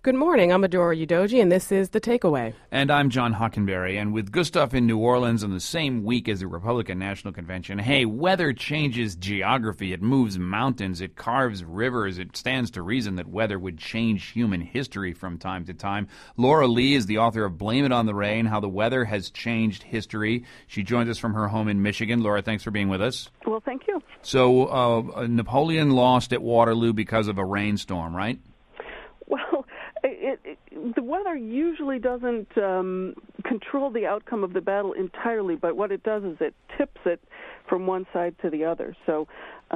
Good morning. I'm Adora Udoji, and this is The Takeaway. And I'm John Hockenberry. And with Gustav in New Orleans on the same week as the Republican National Convention, hey, weather changes geography. It moves mountains. It carves rivers. It stands to reason that weather would change human history from time to time. Laura Lee is the author of Blame It on the Rain, How the Weather Has Changed History. She joins us from her home in Michigan. Laura, thanks for being with us. Well, thank you. So Napoleon lost at Waterloo because of a rainstorm, right? Well, the weather usually doesn't control the outcome of the battle entirely, but what it does is it tips it from one side to the other. So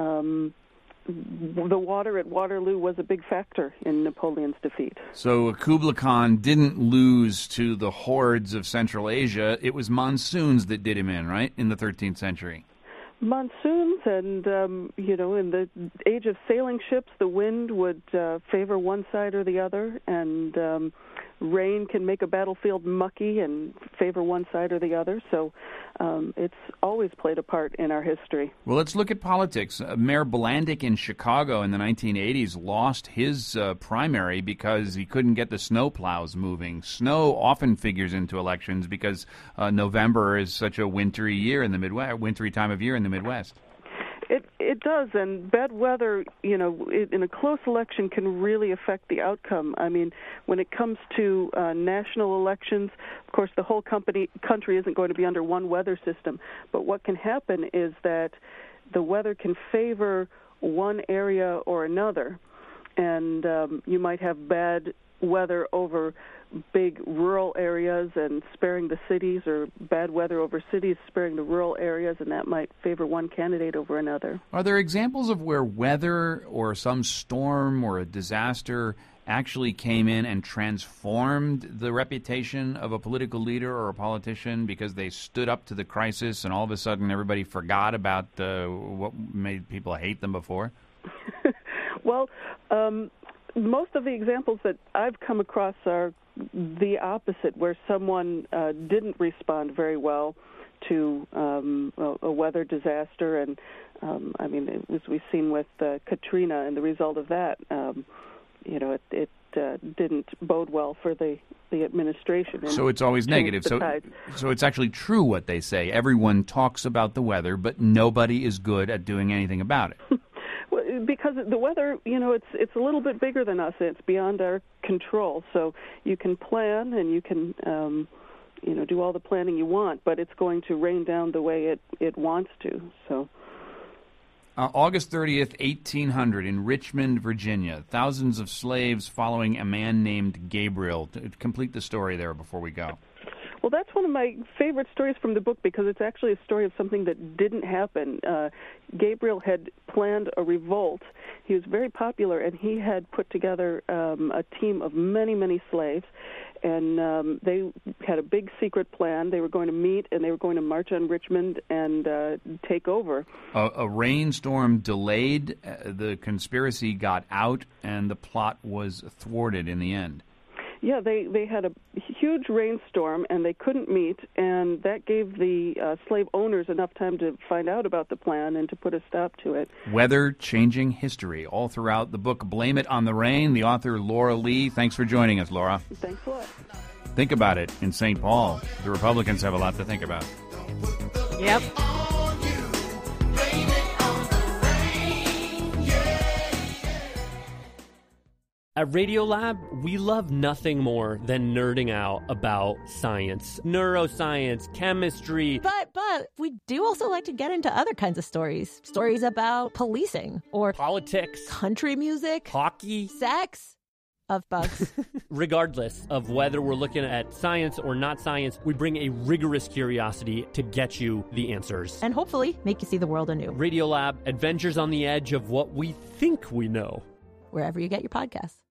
the water at Waterloo was a big factor in Napoleon's defeat. So Kublai Khan didn't lose to the hordes of Central Asia. It was monsoons that did him in, right, in the 13th century? Monsoons and, in the age of sailing ships, the wind would favor one side or the other, and rain can make a battlefield mucky and favor one side or the other. So it's always played a part in our history. Well, let's look at politics. Mayor Blandick in Chicago in the 1980s lost his primary because he couldn't get the snow plows moving. Snow often figures into elections because November is such a wintry year in the Midwest, wintry time of year in the Midwest. It does, and bad weather, in a close election can really affect the outcome. I mean, when it comes to national elections, of course, the whole country isn't going to be under one weather system. But what can happen is that the weather can favor one area or another, and you might have bad weather over big rural areas and sparing the cities, or bad weather over cities sparing the rural areas, and that might favor one candidate over another. Are there examples of where weather or some storm or a disaster actually came in and transformed the reputation of a political leader or a politician because they stood up to the crisis and all of a sudden everybody forgot about what made people hate them before? Well, most of the examples that I've come across are the opposite, where someone didn't respond very well to a weather disaster, and as we've seen with Katrina and the result of that, it didn't bode well for the administration. So it's always negative. So it's actually true what they say. Everyone talks about the weather, but nobody is good at doing anything about it. Well, because the weather, it's a little bit bigger than us. It's beyond our control. So you can plan and you can, do all the planning you want, but it's going to rain down the way it wants to. So. August 30th, 1800, in Richmond, Virginia. Thousands of slaves following a man named Gabriel. Complete the story there before we go. Well, that's one of my favorite stories from the book because it's actually a story of something that didn't happen. Gabriel had planned a revolt. He was very popular, and he had put together a team of many, many slaves, and they had a big secret plan. They were going to meet, and they were going to march on Richmond and take over. A rainstorm delayed, the conspiracy got out, and the plot was thwarted in the end. Yeah, they had a huge rainstorm, and they couldn't meet, and that gave the slave owners enough time to find out about the plan and to put a stop to it. Weather-changing history all throughout the book Blame It on the Rain. The author, Laura Lee. Thanks for joining us, Laura. Thanks a lot. Think about it. In St. Paul, the Republicans have a lot to think about. Yep. At Radiolab, we love nothing more than nerding out about science, neuroscience, chemistry. But we do also like to get into other kinds of stories. Stories about policing or politics, country music, hockey, sex, of bugs. Regardless of whether we're looking at science or not science, we bring a rigorous curiosity to get you the answers. And hopefully make you see the world anew. Radiolab, adventures on the edge of what we think we know. Wherever you get your podcasts.